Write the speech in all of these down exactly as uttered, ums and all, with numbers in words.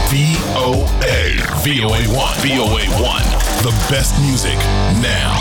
V O A. V O A one. V O A one. The best music now.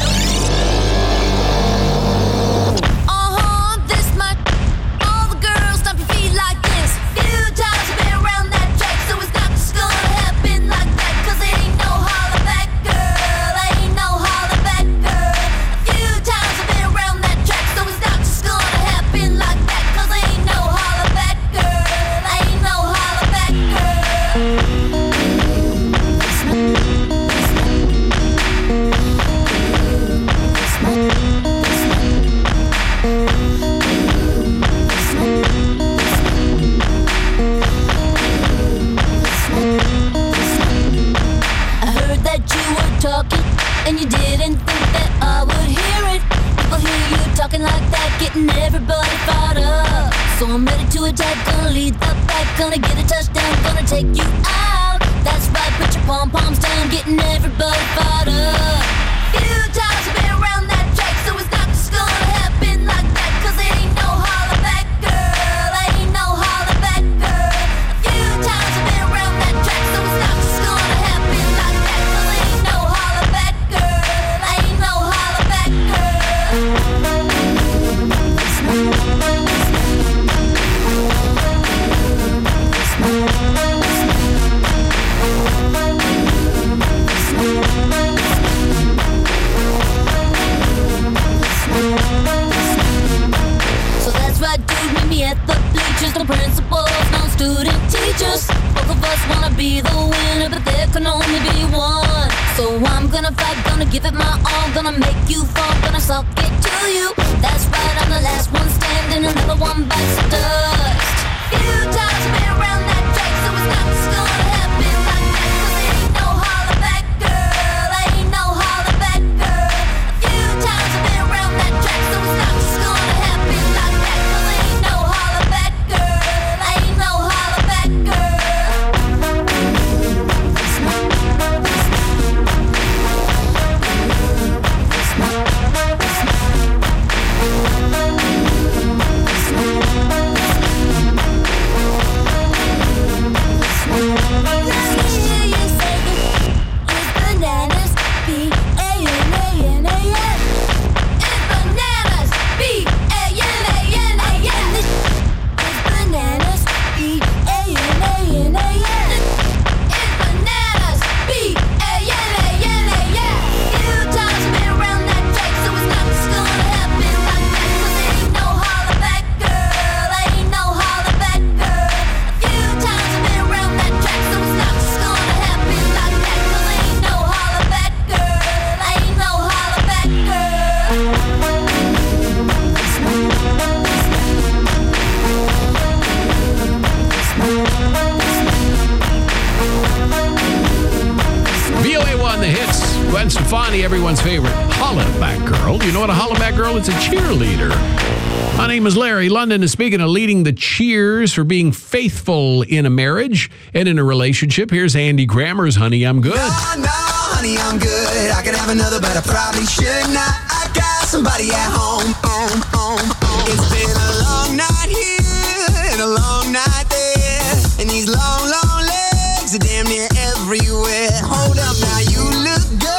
Everyone's favorite hollaback girl. Do you know what a hollaback girl is? It's a cheerleader. My name is Larry. London is speaking of leading the cheers for being faithful in a marriage and in a relationship. Here's Andy Grammer's Honey, I'm Good. No, no, honey, I'm good. I could have another, but I probably should not. I got somebody at home. home, home, home. It's been a long night here and a long night there. And these long, long legs are damn near everywhere. Hold up now, you look good.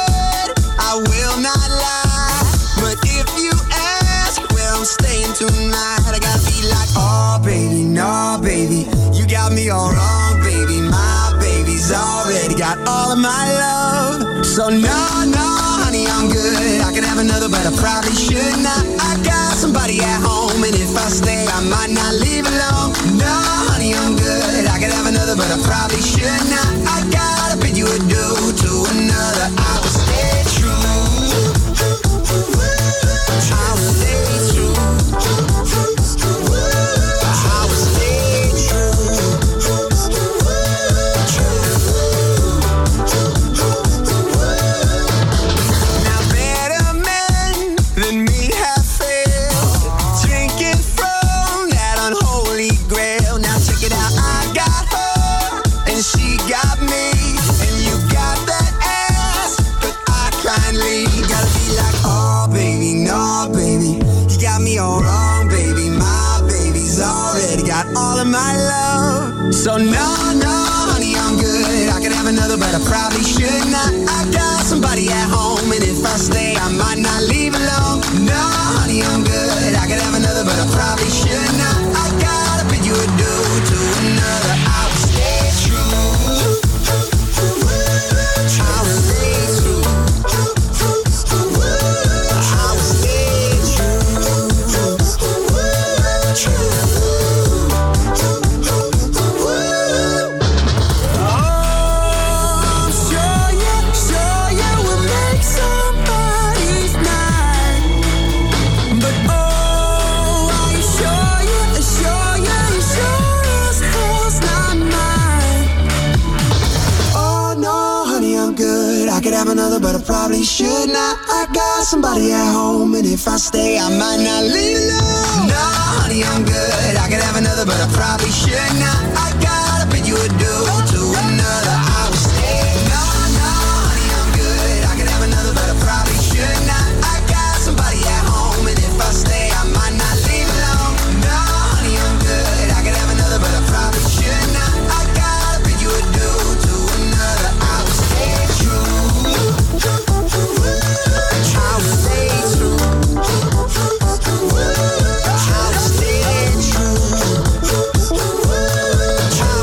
I will not lie, but if you ask where I'm staying tonight, I gotta be like, oh baby, no baby, you got me all wrong, baby. My baby's already got all of my love. So no, no, honey, I'm good. I could have another, but I probably should not. I got somebody at home, and if I stay, I might not leave alone. No, honey, I'm good. I could have another, but I probably should not. I gotta bid you adieu to another. I will stay true. I will stay true. I will stay true. Now better men than me have failed, drinking from that unholy grail. Now check it out, I got her and she got me, and you got that ass, but I kindly gotta be like, oh baby, no baby, you got me all wrong, baby. My baby's already got all of my love. So no, no, honey, I'm good. another, but I probably should not. I got somebody at home, and if I stay, I might not leave alone. No, honey, I'm good. I could have another, but I probably should not. I gotta bid you adieu to another. I will stay true. I will stay true. I will stay true. True. Another, but I probably should not. I got somebody at home, and if I stay, I might not leave alone. No, honey, I'm good. I could have another, but I probably should not. I gotta bid you adieu to another. I will stay. No, no, honey, I'm good. I could have another, but I probably should not. I got somebody at home, and if I stay, I might not leave alone. No, honey, I'm good. I could have another, but I probably should not. I gotta bid you adieu to another. I will stay true. Try to stay true.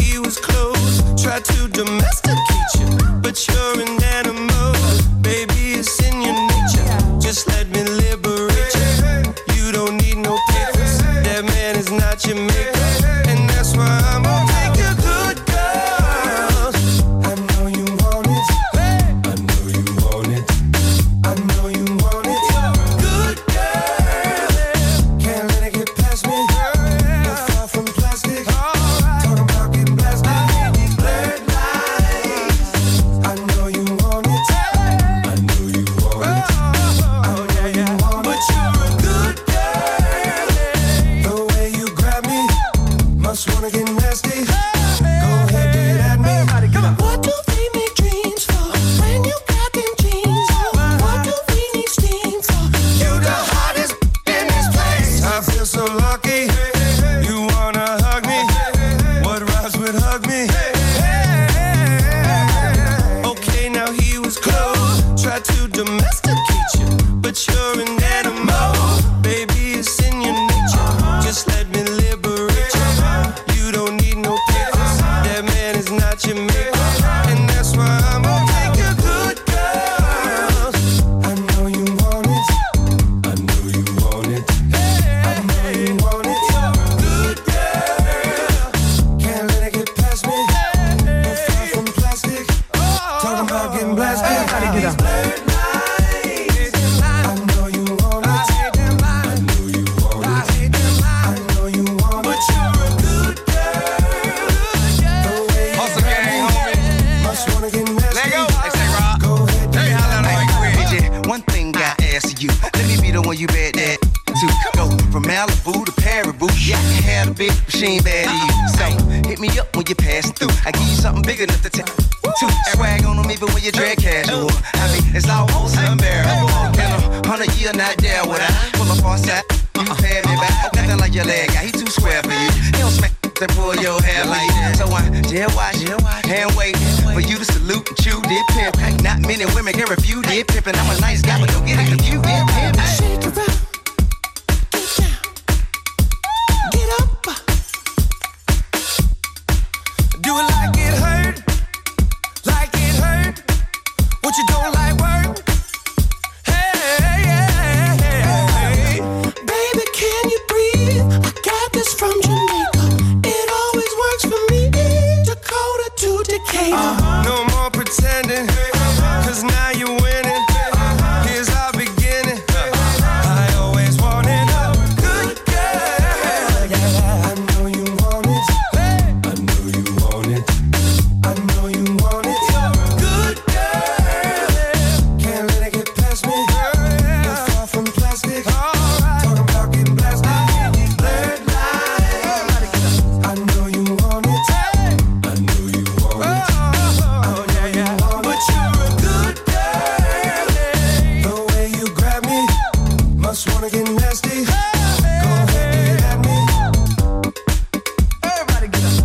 he was close. Tried to domesticate you, but you're an animal. Baby, it's in your nature. Just let me liberate you. You don't need no papers. That man is not your maker. And that's why I'm gonna take a good girl. I know you want it. I know you want it. I know you want it. Good girl. Can't let it get past me. You're far from plastic. Talking about getting blasted. Blurred lines. I know you want it. I know you want it. I know you want it. But you're a good girl. The way you grab me, must wanna get nasty. Go ahead, do it at me. What do we make dreams for when you got them jeans on? What do we need steam for? You the hottest in this place. I feel so lucky. You wanna hug me? What rhymes with hug me? Okay, now he was close. Tried to domesticate you, but you're an animal. Baby, it's in your nature. Just let me liberate you. You don't need no papers. That man is not your maker. And that's why I'm gonna take a good girl. I know you want it. I know you want it. I know you want it. Good girl. Can't let it get past me. You're far from plastic. Talking about getting blasted. Blurred lines. I know you want it. I know you want it. I know you want it. But you're a good girl. The way you Hustle gang, grab me, homie. must wanna get nasty. Let go. They say, Rob. Go ahead, do Hey, it. holla at me quick. D J, one thing I ask you. Let me be the one you bet that to go from Malibu to Paribu. Yeah, I can have a big machine bad to you. So hit me up when you're passing through. I give you something bigger enough to take. Two swag on them even when you drag casual. I mean, it's almost unbearable. In a hundred year, not there would I pull up on side. You pay me back. Nothing like your leg guy. He too square for you. He don't smack and pull your hair like that. So I just watch and wait for you to salute and chew did pimp. Not many women can refuse did pimp. And I'm a nice guy, but don't get it confused did pimp. Shake it up. Get up. Do it like it hurt. Like it hurt. What you don't like work? Hey, hey, hey, hey. Baby, can you breathe? I got this from Jamaica. It always works for me. Dakota to Decatur. No more pretending, cause now you're winning. Here's our beginning. I always wanted a good girl. I know you want it. I know you want it. I know you want it. Good girl. Can't let it get past me. You're far from plastic. Talking about getting blasted. Blurred lines. I know you want it. I know you want it. Oh yeah, yeah. But you're a good girl. The way you grab me, must wanna get nasty. Go ahead, do it at me. Everybody get up.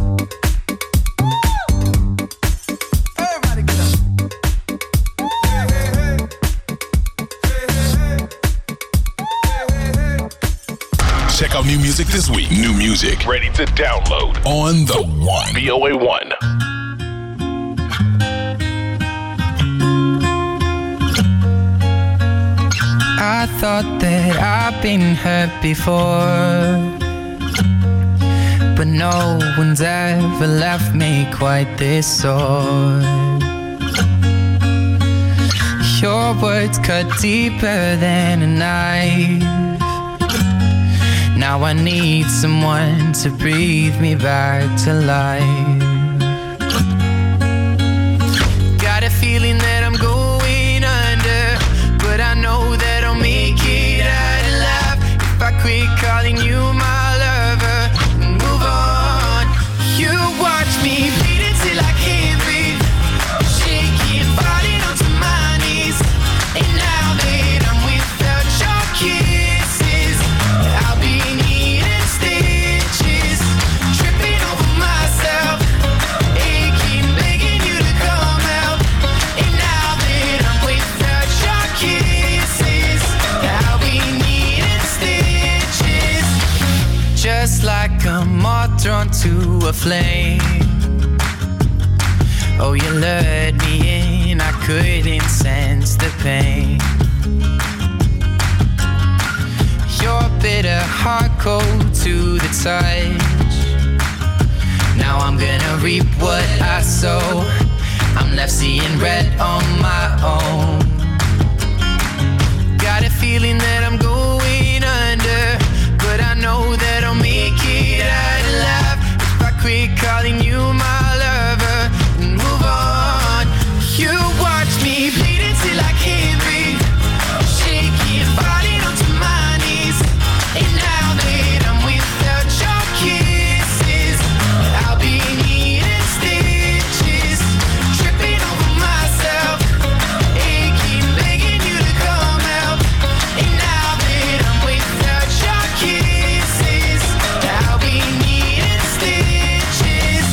Everybody get up. Hey, hey, hey. Hey, hey, hey. Hey, hey, hey. Check out new music this week. New music ready to download on the One. V O A one. I thought that I've been hurt before, but no one's ever left me quite this sore. Your words cut deeper than a knife. Now I need someone to breathe me back to life. Got a feeling that I'm going under, but I know that I'll make it out alive if I quit calling you my lover and move on. You watch me bleed until I can't breathe, shaking, falling onto my knees. And now that I'm without your kisses, I'll be needing stitches, tripping over myself, aching, begging you to come out. And now that I'm without your kisses, I'll be needing stitches. Just like a moth drawn to a flame, Oh, you lured me in, I couldn't sense the pain. Your bitter heart cold to the touch. Now I'm gonna reap what I sow. I'm left seeing red on my own. Got a feeling that I'm going under, but I know that I'll make it out alive if I quit calling you my lover and move on. You watch me bleed until I can't breathe, shaking, falling onto my knees. And now that I'm without your kisses, I'll be needing stitches, tripping over myself, aching, begging you to come help. And now that I'm without your kisses, I'll be needing stitches.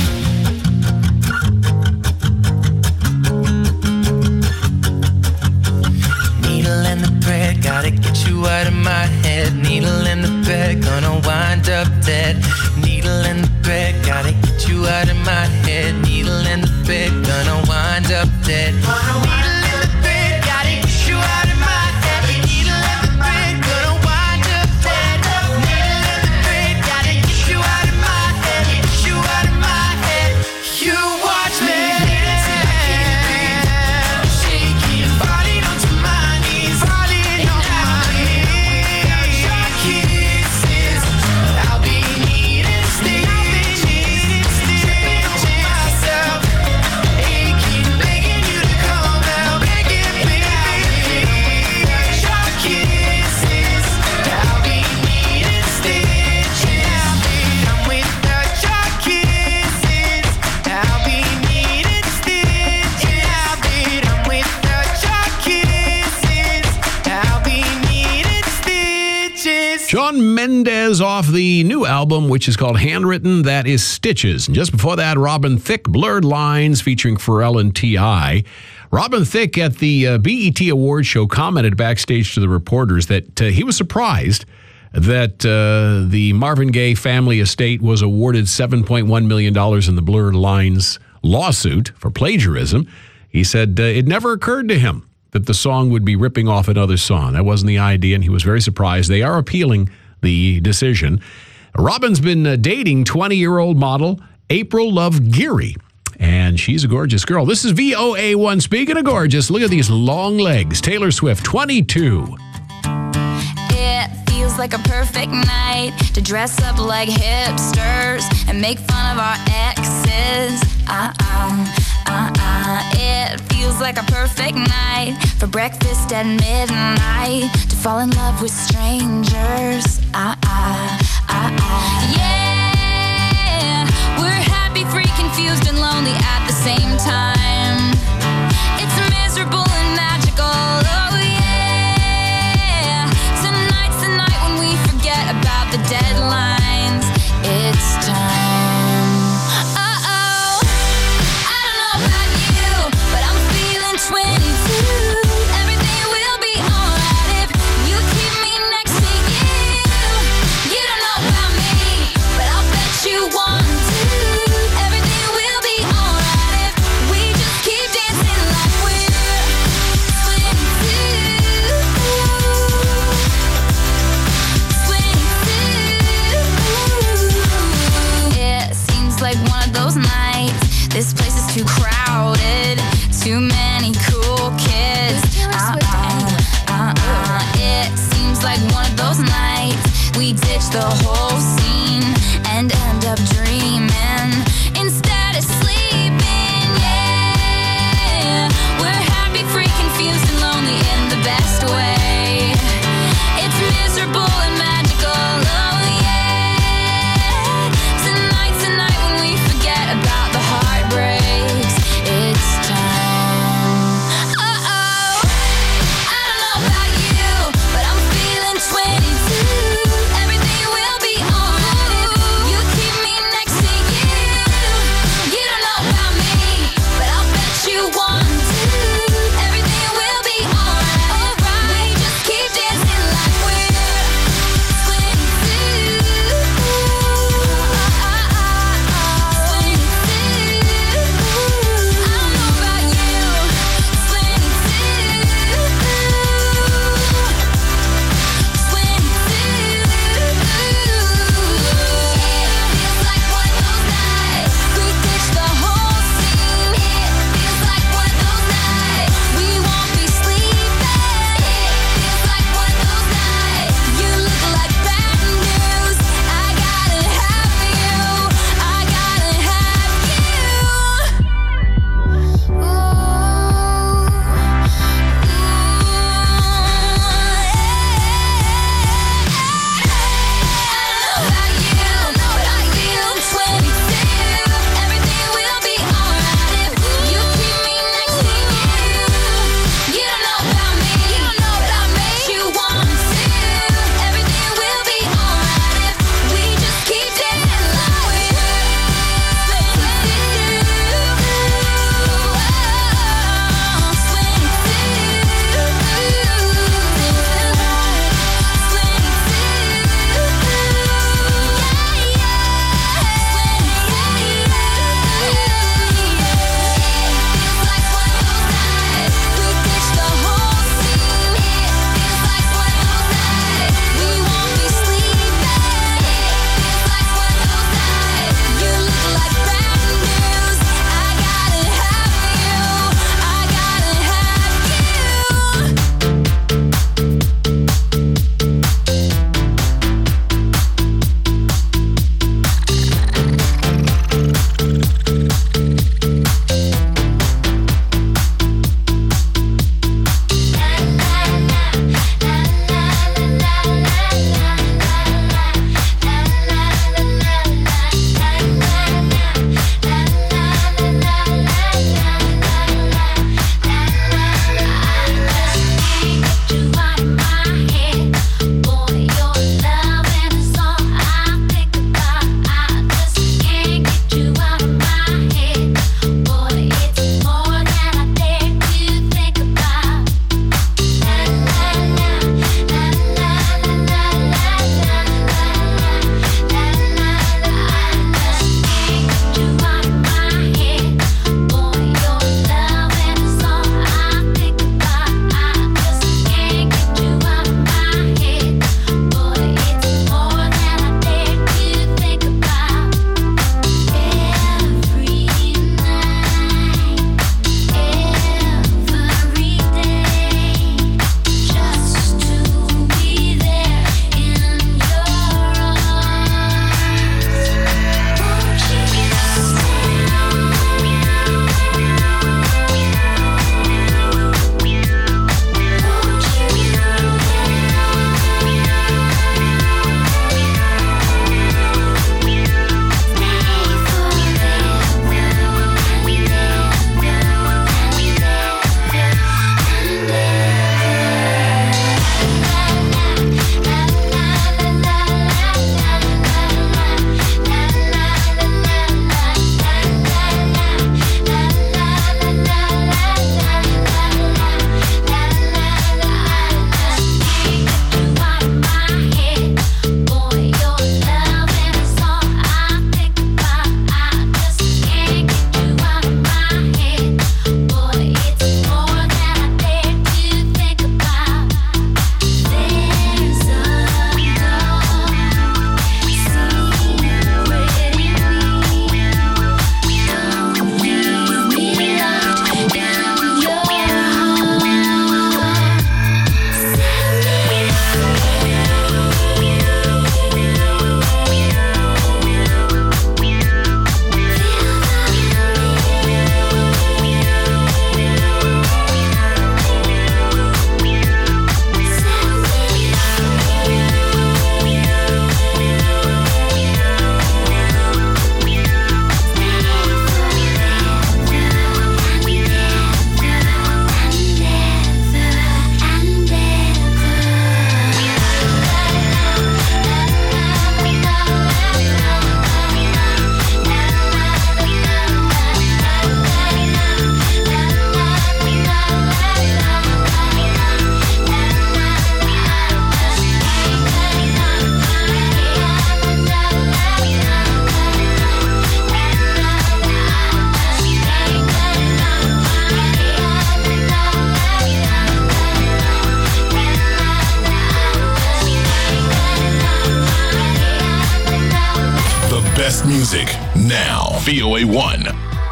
Needle in the thread, gotta get you out of my head. Needle in the bed, gonna wind up dead. Needle in the bed, gotta get you out of my head. Needle in the bed, gonna wind up dead. Needle in the bed, gotta get you out of my head. Needle in the bed, gonna wind up dead. Needle in the bed, gotta get you out of my head. Get you out of my head. You watch me till I can't breathe, shaking, falling onto my knees, falling on my knees. Your kisses, I'll be needing stitches, tripping over myself, aching, begging you to come help, begging, begging. Your kisses, I'll be needing stitches. I'm without your kisses, I'll be needing stitches. I'm without your kisses, I'll be needing stitches. Shawn Mendes off the new album, which is called Handwritten, that is Stitches. And just before that, Robin Thicke, Blurred Lines, featuring Pharrell and T I Robin Thicke at the uh, B E T Awards show commented backstage to the reporters that uh, he was surprised that uh, the Marvin Gaye family estate was awarded seven point one million dollars in the Blurred Lines lawsuit for plagiarism. He said uh, it never occurred to him that the song would be ripping off another song. That wasn't the idea, and he was very surprised. They are appealing the decision. Robin's been uh, dating twenty-year-old model April Love Geary, and she's a gorgeous girl. This is V O A one. Speaking of gorgeous, look at these long legs. Taylor Swift, twenty-two. It feels like a perfect night to dress up like hipsters and make fun of our exes. Uh-uh, uh-uh. It feels like a perfect night for breakfast at midnight to fall in love with strangers. Uh-uh, uh-uh. Yeah, we're happy, free, confused, and lonely at the same time. It's miserable and magical. Oh yeah. Tonight's the night when we forget about the deadlines. It's time. Uh-oh. I don't know about you, but I'm feeling twenty-two. Everything will be alright if you keep me next to you. You don't know about me, but I'll bet you want to. Everything will be alright if we just keep dancing like we're twenty-two. twenty-two. It seems like one of those nights. This place is too crowded, too many cool kids. Uh-uh, uh-uh. It seems like one of those nights we ditch the whole scene and end up dreaming instead of sleeping. Yeah, we're happy, free, confused, and lonely in the best way. It's miserable and magical. Oh yeah. Tonight's the night when we forget about the heartbreak. music now. V O A one.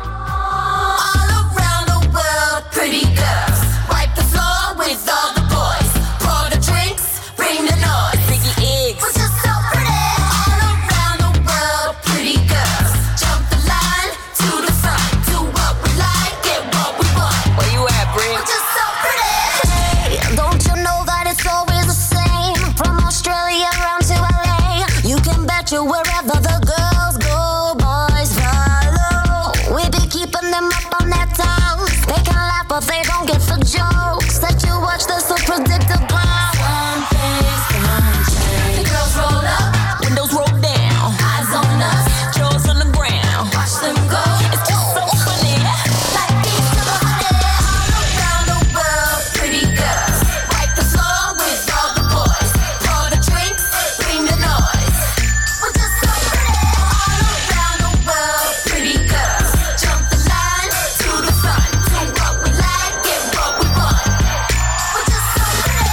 All around the world, pretty girls. Wipe the floor with all the boys. Pour the drinks, bring the noise. Biggie eggs. We're just so pretty. All around the world, pretty girls. Jump the line to the front. Do what we like, get what we want. Where you at, Brie? We're just so pretty. Hey, don't you know that it's always the same? From Australia around to L A, you can bet you wherever the girls go, boys follow. We be keeping them up on that town. They can laugh, but they don't get for jokes. That you watch, they're so predictable. Some things gonna change. The girls roll up, Windows roll down, eyes on us, jaws on the ground. watch them go. It's just so funny. Like these little honey. All around the world, pretty girls. Wipe the floor with all the boys. Pour the drinks, bring the noise. We're just so pretty. All around the world, pretty girls. Jump the line to the front. Do what we like, get what we want. We're just so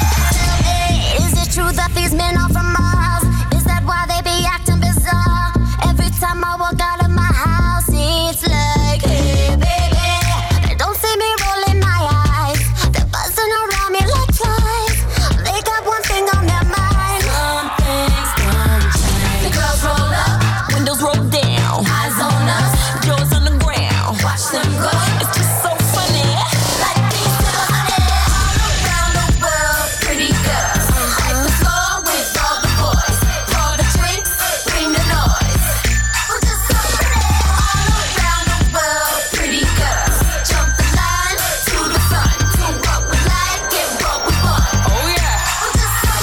pretty. Is it true that these men are from Mars? Is that why they be acting bizarre? Every time I walk out of my house, it's like, hey, baby. They don't see me rolling my eyes. They're buzzing around me like flies. They got one thing on their mind. Something's gonna change. The girls roll up, Windows roll down, eyes on us, jaws on the ground. watch them go. It's just so funny. Like these little honey. All around the world, pretty girls. Wipe the floor with all the boys. Pour the drinks, bring the noise. We're just so pretty. All around the world, pretty girls. Jump the line to the front. Do what we like, get what we want. Oh yeah. We're just so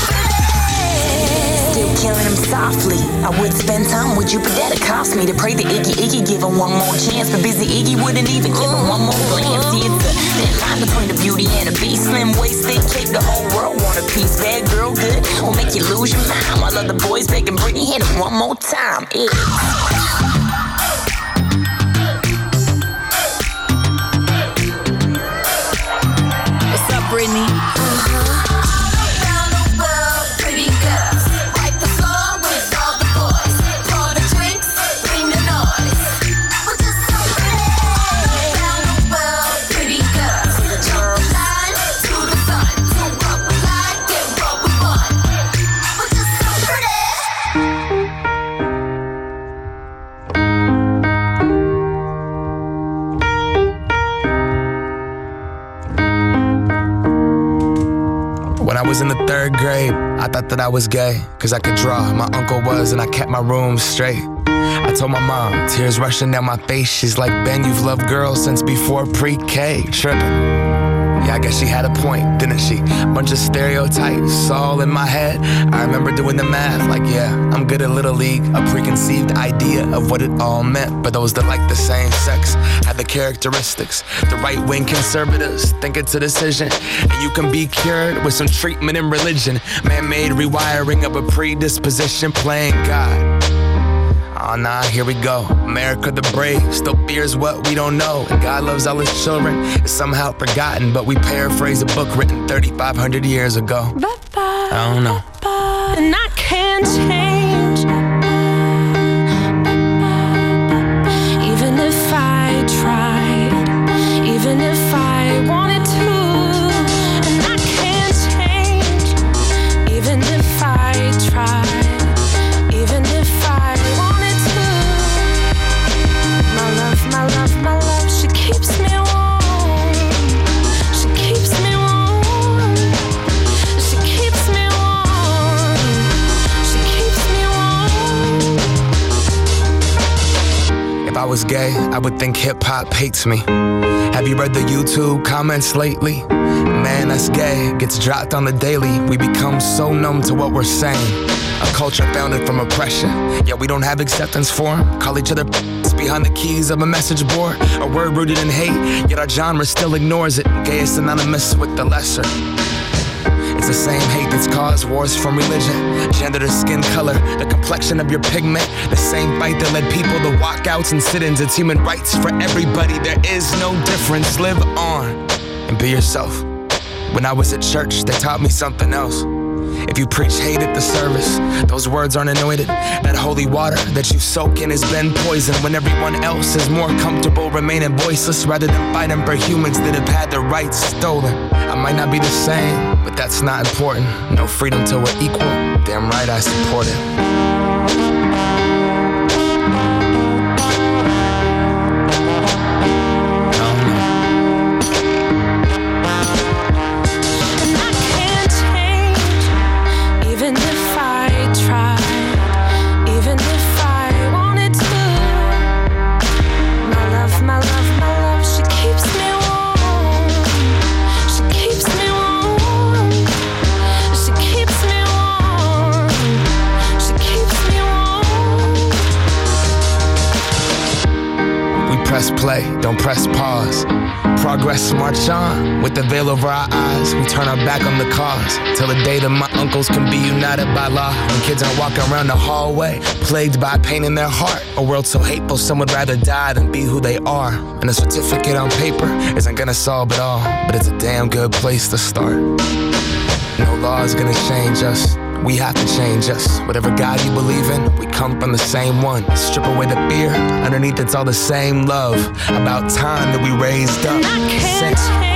pretty. Still killing him softly. I would spend time with you, but that'd cost me to pray to Iggy. Iggy give him one more chance, but busy Iggy wouldn't even give him one more glance. See, it's a thin line between a beauty and a beast. Slim waisted, cake, the whole world want a piece. Bad girl, good, will make you lose your mind. While other boys begging Britney, hit him one more time. Yeah. What's up, Britney? All around the world, pretty girls. Wipe the floor with all the boys. Pour the drinks, bring the noise. We're just so pretty. All around the world, pretty girls. Jump the line to the front. Do what we like, get what we want. We're just so pretty. When I was in the third grade, I thought that I was gay, cause I could draw. My uncle was, and I kept my room straight. I told my mom, tears rushing down my face. She's like, Ben, you've loved girls since before pre-K. Trippin'. Yeah, I guess she had a point, didn't she? Bunch of stereotypes all in my head. I remember doing the math, like, yeah, I'm good at Little League. A preconceived idea of what it all meant. But those that like the same sex had the characteristics. The right-wing conservatives think it's a decision, and you can be cured with some treatment in religion. Man-made rewiring of a predisposition, playing God. Oh nah, here we go. America the brave still fears what we don't know. And God loves all his children. It's somehow forgotten, but we paraphrase a book written thirty-five hundred years ago. I don't know. And I can't change. Even if I tried, even if I wanted to. And I can't change. Even if I tried, even if I wanted to. My love, my love, my love, she keeps me warm. She keeps me warm. She keeps me warm. She keeps me warm. If I was gay, I would think hip-hop hates me. Have you read the YouTube comments lately? Man, that's gay, gets dropped on the daily. We become so numb to what we're saying. A culture founded from oppression, yet we don't have acceptance for 'em. Call each other behind the keys of a message board. A word rooted in hate, yet our genre still ignores it. Gay is synonymous with the lesser. It's the same hate that's caused wars from religion, gender to skin color, the complexion of your pigment. The same fight that led people to walkouts and sit-ins. It's human rights for everybody. There is no difference. Live on and be yourself. When I was at church, they taught me something else. If you preach hate at the service, those words aren't anointed. That holy water that you soak in has been poisoned when everyone else is more comfortable remaining voiceless rather than fighting for humans that have had their rights stolen. I might not be the same, but that's not important. No freedom till we're equal. Damn right I support it. Press play, don't press pause. Progress march on, with the veil over our eyes. We turn our back on the cause, till the day that my uncles can be united by law. When kids aren't walking around the hallway, plagued by pain in their heart. A world so hateful, some would rather die than be who they are. And a certificate on paper isn't gonna solve it all, but it's a damn good place to start. No law is gonna change us. We have to change us. Whatever God you believe in, we come from the same one. Strip away the fear, underneath it's all the same love. About time that we raised up. Sing.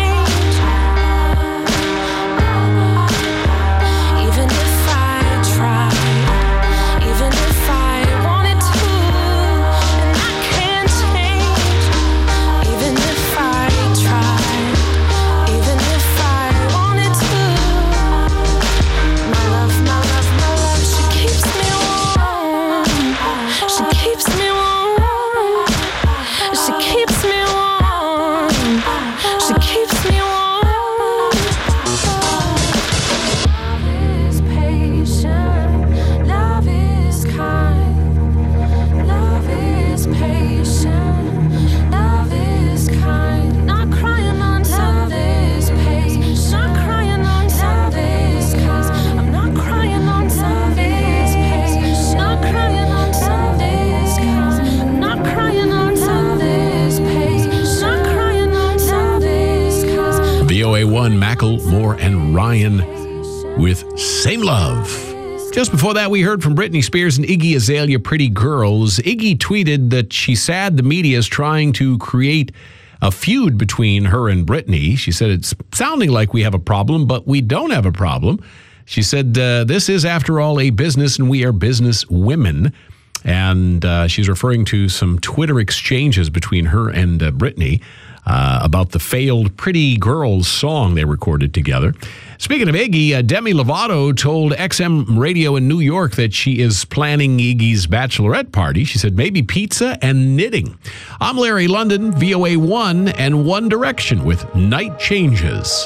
Macklemore and Ryan with Same Love. Just before that, we heard from Britney Spears and Iggy Azalea, Pretty Girls. Iggy tweeted that she's sad the media is trying to create a feud between her and Britney. She said, it's sounding like we have a problem, but we don't have a problem. She said, uh, this is, after all, a business, and we are business women. And uh, she's referring to some Twitter exchanges between her and uh, Britney. Uh, about the failed Pretty Girls song they recorded together. Speaking of Iggy, uh, Demi Lovato told X M Radio in New York that she is planning Iggy's bachelorette party. She said maybe pizza and knitting. I'm Larry London, V O A one and One Direction with Night Changes.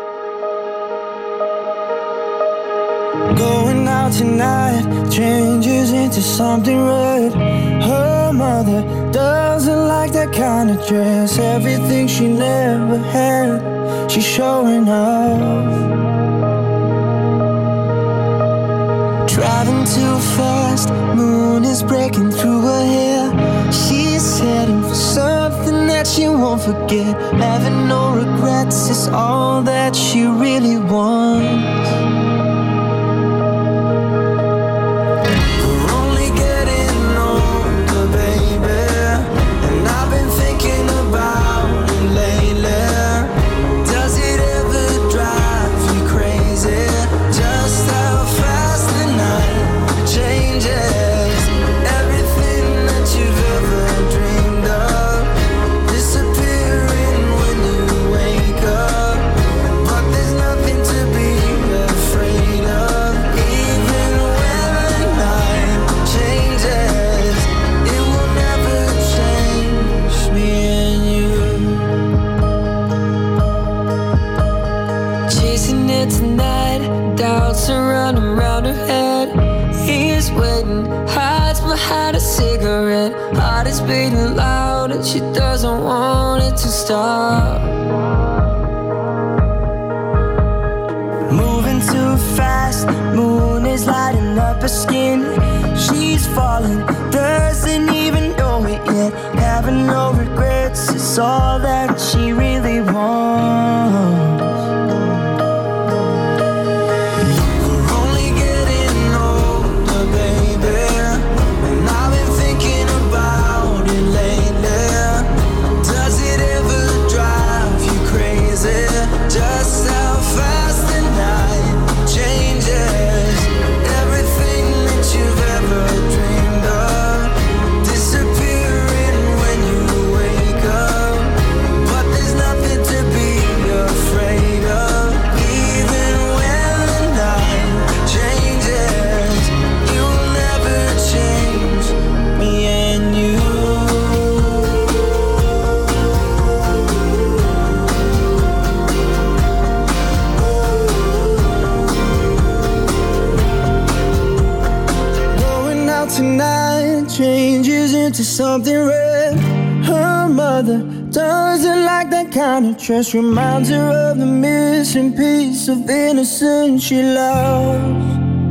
Going out tonight changes into something red. Her mother doesn't like that kind of dress. Everything she never had, she's showing off. Driving too fast, moon is breaking through her hair. She's heading for something that she won't forget. Having no regrets is all that she really wants. Surrounding around her head, he's waiting, hides behind a cigarette. Heart is beating loud and she doesn't want it to stop. Moving too fast, moon is lighting up her skin. She's falling, doesn't even know it yet. Having no regrets is all that she really wants. We're only something red. Her mother doesn't like that kind of dress. Reminds her of the missing piece of innocence she lost.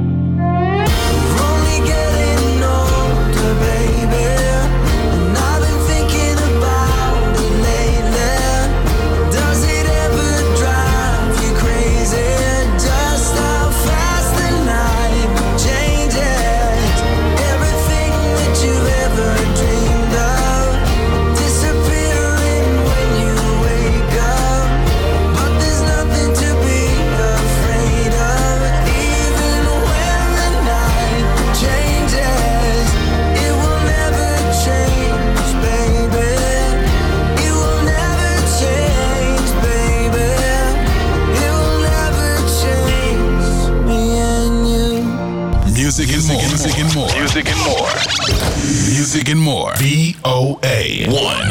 Music and more. Music and more. Music and more. Music and more. V O A one.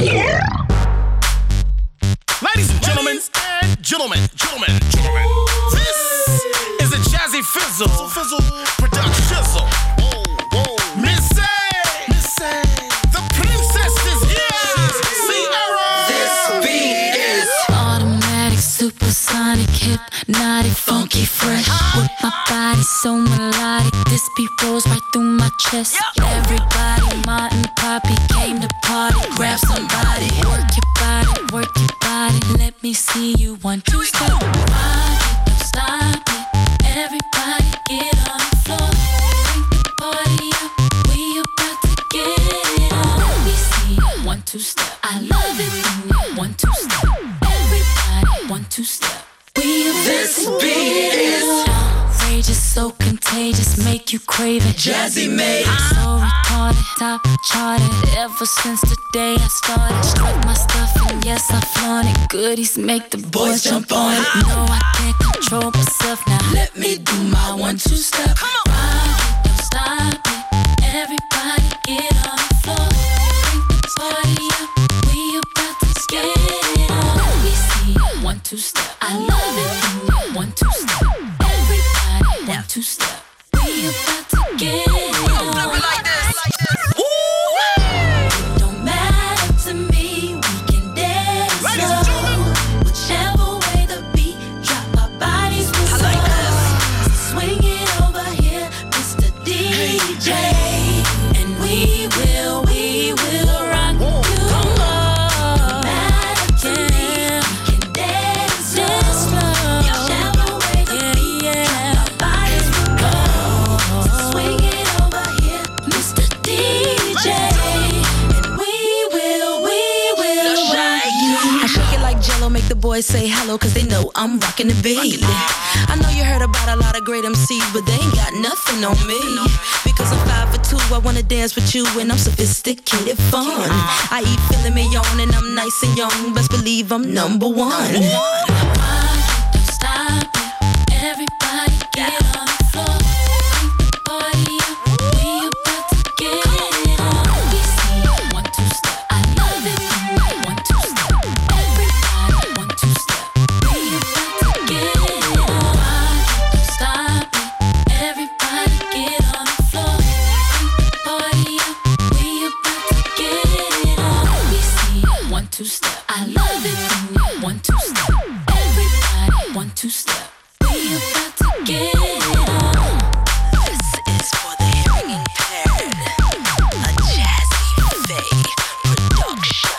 Ladies and gentlemen, and gentlemen, gentlemen, gentlemen, this is a Jazzy Fizzle, Fizzle production. Whoa, whoa, Missy, Missy, the princess is here. Sierra. This beat is automatic, supersonic, hypnotic, funky, fresh. With my body so melodic, this beat rolls right through my chest. Everybody, Martin, Poppy came to party. Grab somebody, work your body, work your body. Let me see you one, two, step. Rock it, don't stop it. Everybody get on the floor. Bring the party up, we about to get it on. Let me see you one, two, step. I love it when you one, two, step. Everybody, one, two, step. We this beat is outrageous, so contagious, make you crave it. Jazzy made it. So retarded, top charted. Ever since the day I started, struck my stuff and yes I flaunt it. Goodies make the boys jump on it. No, I can't control myself now. Let me do my one two step. Rock it, don't stop it. Everybody get on the floor. Bring the party up, we about to get it on. Let me see you one two step. I love it. One two step. Everybody one two step. We about to get it on. Like this. It don't matter to me. We can dance slow. Whichever way the beat drop, our bodies will slow. Swing it over here, Mister D J, and we will, we will rock you. No matter to me, we can dance slow. Whichever way the beat drop, our bodies will go. Swing it over here, Mister D J, and we will, we will rock you. I shake it like Jello, make the boys say hello, cause they know I'm rocking the beat. I know you heard about a lot of great M Cs, but they ain't got nothing on me. Because I'm five for two, I wanna dance with you, and I'm sophisticated fun. I eat filet mignon, and I'm nice and young, best believe I'm number one. Rock it, don't stop it. Everybody get on the floor. Bring the party up, we about to get it on. We see you one two step. I love it when you one two step. Everybody one two step. We about to get it on. Rock it, don't stop it. Everybody get on the floor. Bring the party up, we about to get it on. We see you one two step. I love it when you one two step. Everybody one two step. We about to get it on. This is for the hearing impaired. A Jazzy Faye production.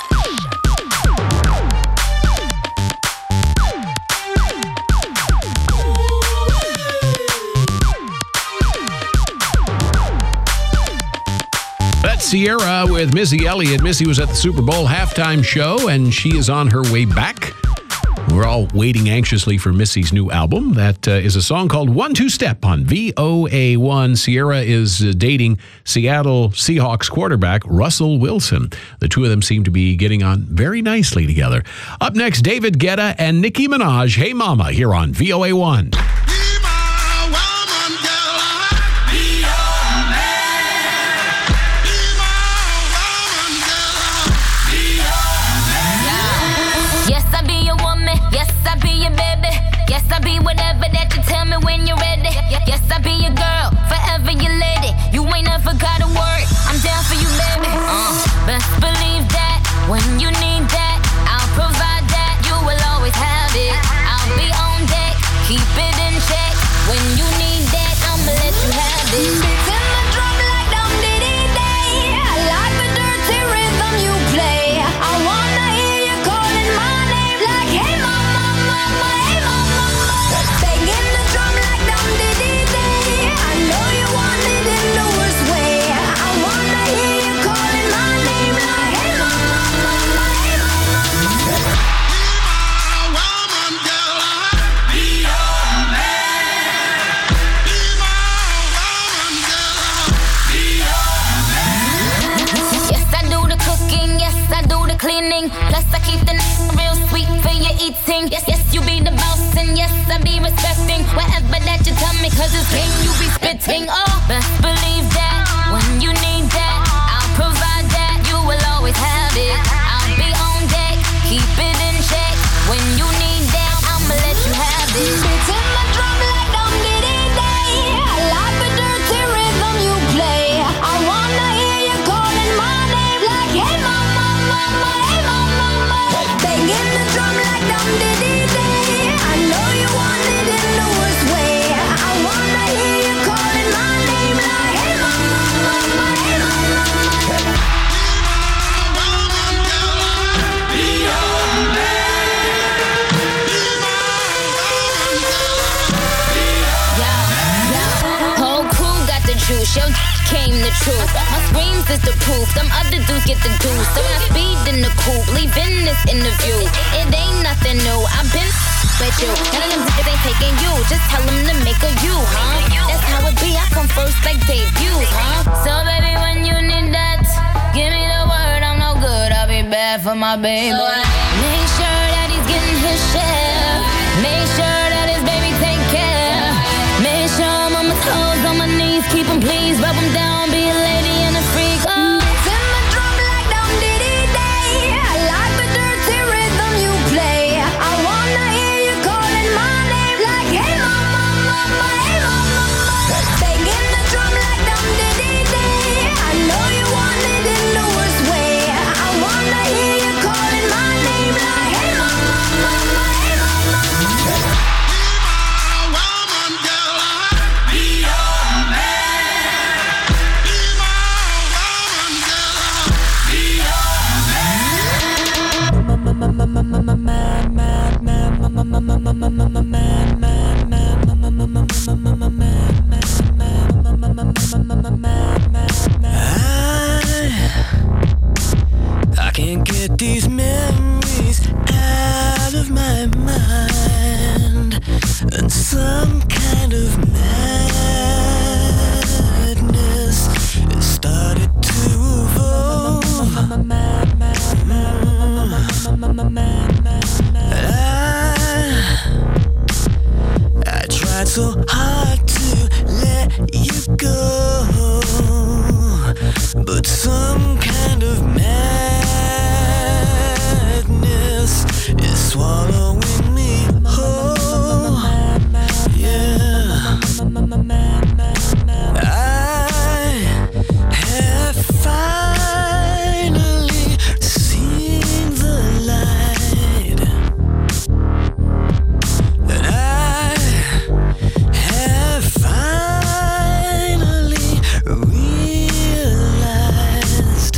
That's Sierra with Missy Elliott. Missy was at the Super Bowl halftime show, and she is on her way back. We're all waiting anxiously for Missy's new album. That uh, is a song called One Two Step on V O A one. Sierra is uh, dating Seattle Seahawks quarterback Russell Wilson. The two of them seem to be getting on very nicely together. Up next, David Guetta and Nicki Minaj. Hey Mama, here on V O A one. Yes, I be your woman. Yes, I be your baby. Yes, I be whatever that you tell me when you're ready. Yes, I be your girl, forever your lady. You ain't never gotta worry. I'm down for you, baby. Uh, When you need that, I'll provide that. You will always have it. I'll be on deck, keep it in check. When you need that, I'ma let you have it. Beats in the drum like dum diddy day. I like the dirty rhythm you play. I wanna hear you calling my name like hey mama, mama, hey mama. Banging the drum like dum diddy day. I know you want it in the worst way. I wanna hear you calling my name like hey mama, mama, hey mama. Yes, I do the cooking, yes, I do the cleaning. Plus, I keep the n- real sweet for your eating. Yes, yes, you be the boss, and yes, I be respecting whatever that you tell me, cause it's game you be spitting. Oh, best believe that when you need that, I'll provide that. You will always have it. I'll be on deck, keep it in check. When you need that, I'ma let you have it. Beats in the drum like dum diddy day. I like the dirty rhythm you play. I wanna hear you calling my name like hey mama, mama, hey mama, mama. Banging the drum like dum diddy day. I know you want it in the worst way. I wanna hear you calling my name like hey mama, mama, hey mama, mama. Whole crew got the juice, yo came the truth. My screams is the proof, them other dudes get the deuce. So when I speed in the coupe, leaving this interview, it ain't nothing new, I've been with you. None of them niggas ain't taking you, just tell them to make a you, huh? That's how it be, I come first like debuts, huh? So baby, when you need that, give me the word, I'm no good, I'll be bad for my baby. Make sure that he's getting his share, make sure that his baby take care. Make sure I'm on my toes, on my knees, keep 'em please, rub 'em down, be a lady and a freak. Oh. Beats in the drum like dum diddy day. I like the dirty rhythm you play. I wanna hear you calling my name like hey mama, mama, hey mama. Banging the drum like dum diddy day. I know you want it in the worst way. I wanna hear you calling my name like hey mama, mama, hey mama. I can't get these memories out of my mind, and some kind of madness has started to evolve. I, I tried so hard to let you go, but some kind of madness is swallowing me whole. Yeah, I have finally seen the light, and I have finally realized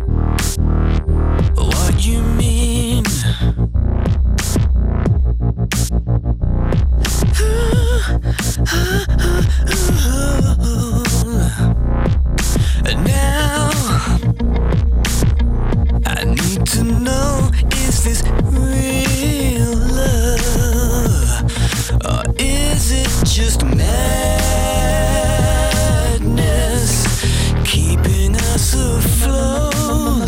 what you mean. And now I need to know, is this real love, or is it just madness keeping us afloat?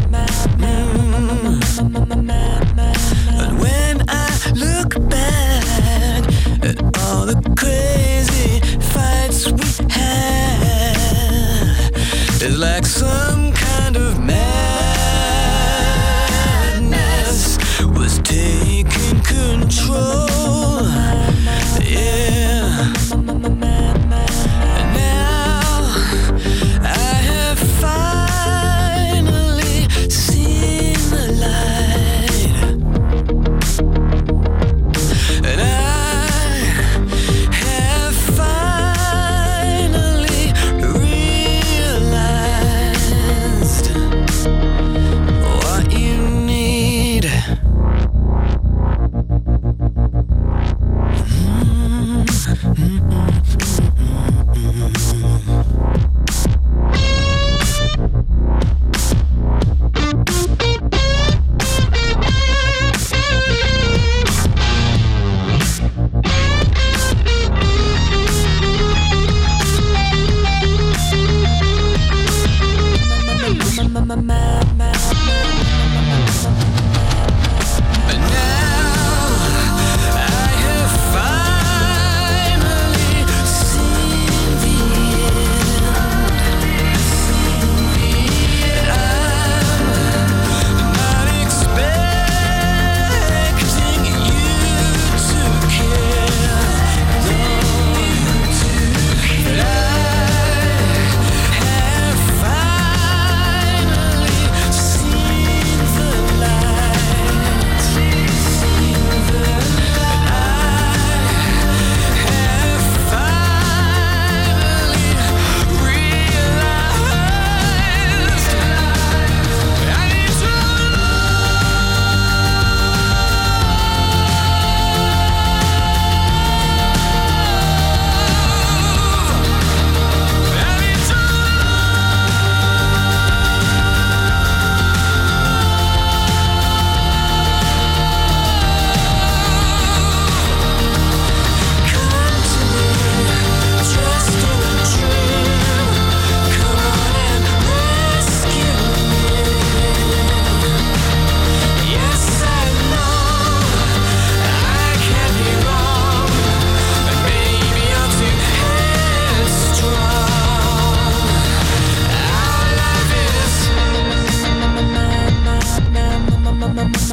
Mm. And when I look back at all the crazy fights we had, it's like some kind of madness was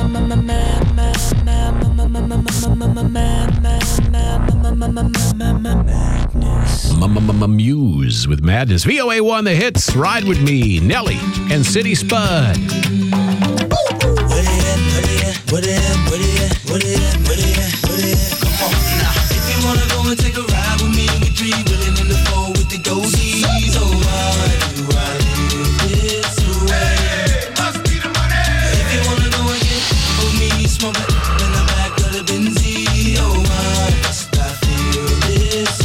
Muse with Madness. V O A one, the hits. Ride with me, Nelly and City Spud. If you wanna go and take a ride with me, we three willing in the four with the goldies. Oh, why do I live this way? Must be the money. If you wanna go and get with me, smoke it in the back of the Benzie. Oh, why must I feel this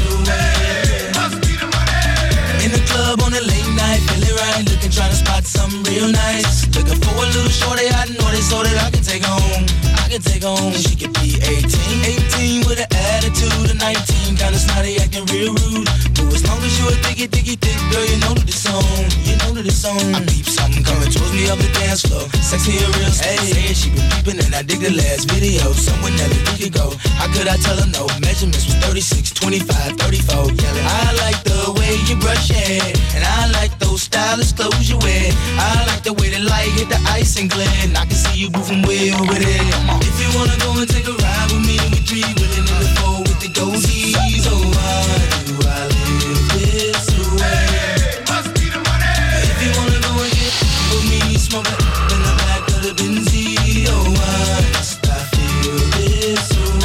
way? Must be the money. In the club on a late night, feeling right, looking, trying to spot something real nice. Looking for a little shorty, I know they so that I can take home. I can take home. She could be eighteen, eighteen with an attitude of nineteen, kinda snotty, acting real rude. But as long as you a diggy, diggy, thick girl, you know that it's on. You know that it's on. I peep something coming towards me up the dance floor. Sexy and real slow. Hey, she been peeping and I dig the last video. Somewhere that we could go. How could I tell her no? Measurements was thirty-six, twenty-five, thirty-four. Yelling, I like the way you brush your hair, and I like those stylish clothes you wear. I like the way the light hit the ice and glare, and I can see you moving way over there. If you wanna go and take a ride with me, we three willing in the four with the goldies. Oh, why do I live this way? Must be the money. If you wanna go and get with me, smoke it in the back of the Benzie. Oh, why must I feel this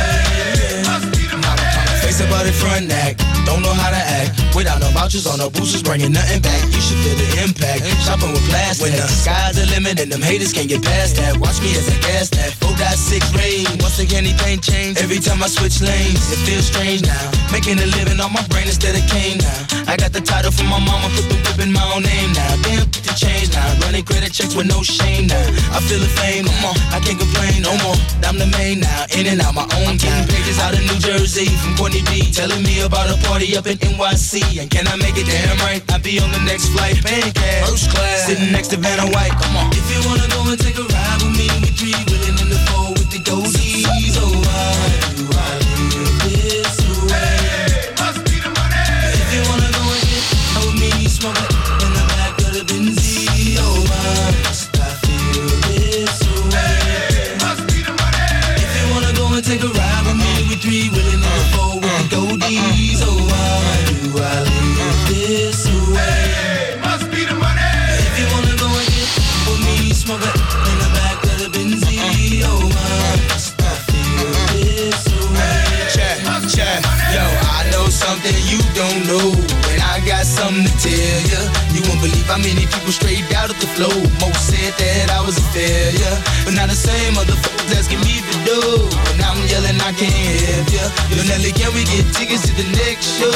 way? Must be the money. Face about it, front neck. Don't know how to act. Without no vouchers or no boosters, bringing nothing back. You should feel the impact. Shopping with plastic. When the sky's the limit and them haters can't get past that. Watch me as I gas that. four point six rain. Once again, anything change. Every time I switch lanes, it feels strange now. Making a living on my brain instead of cane now. I got the title from my mama, put the whip in my own name now. Damn, the change now. Running credit checks with no shame now. I feel the fame, come on. I can't complain no more. I'm the main now. In and out my own time. Pages out of New Jersey from Courtney B. Telling me about a party up in N Y C. And can I make it damn right? I'll be on the next flight, paying cash, first class, sitting next to Vanna White. Come on. If you wanna go and take a ride with me, we three willing in the four with the goldies. Oh, why do I live this way? Must be the money. If you wanna go and get with me, smoke it in the back of the Benzie. Oh, why must I feel this way? Must be the money. If you wanna go and take a ride with me, we three willing in the four with the goldies. Oh, why do I live this way? Must be the money. If you wanna go and get with me, smoke it in the back of the Benzie. Oh, why must I feel this way? Check, check. Yo, I know something you don't know, and I got something to tell ya. You won't believe how many people straight out of the flow. Most said that I was a failure, but now the same motherfuckers asking me to do. And I'm yelling I can't help ya. Yo, Nelly, can we get tickets to the next show?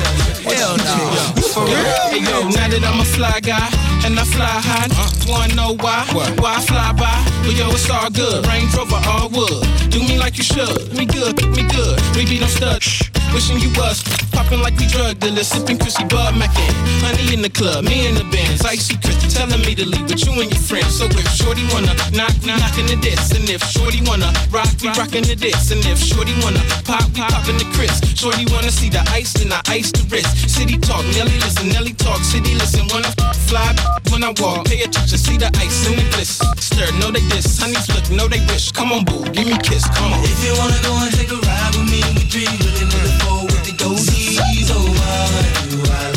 Hell no. For real? Hey yo, now that I'm a fly guy and I fly high, wanna know why? Why I fly by? But yo, it's all good. Range Rover, all wood. Do me like you should. Me good, me good. We be no stud. Wishing you was popping like we drug dealers, sipping Chrissy Bud Mackin. Honey in the club, me in the bands, icy Chrissy telling me to leave with you and your friends. So if Shorty wanna knock, we knockin' the diss, and if Shorty wanna rock, we rockin' the diss, and if Shorty wanna pop, we poppin' the Chris. Shorty wanna see the ice, then I ice the wrist. City talk, Nelly listen, Nelly talk, city listen. When I fly, when I walk, pay attention, see the ice in the bliss. Stir, know they diss, honeys look, know they wish. Come on, boo, give me a kiss, come on. If you wanna go and take a ride with me, we three willing in the four with the goldies. Oh, why do I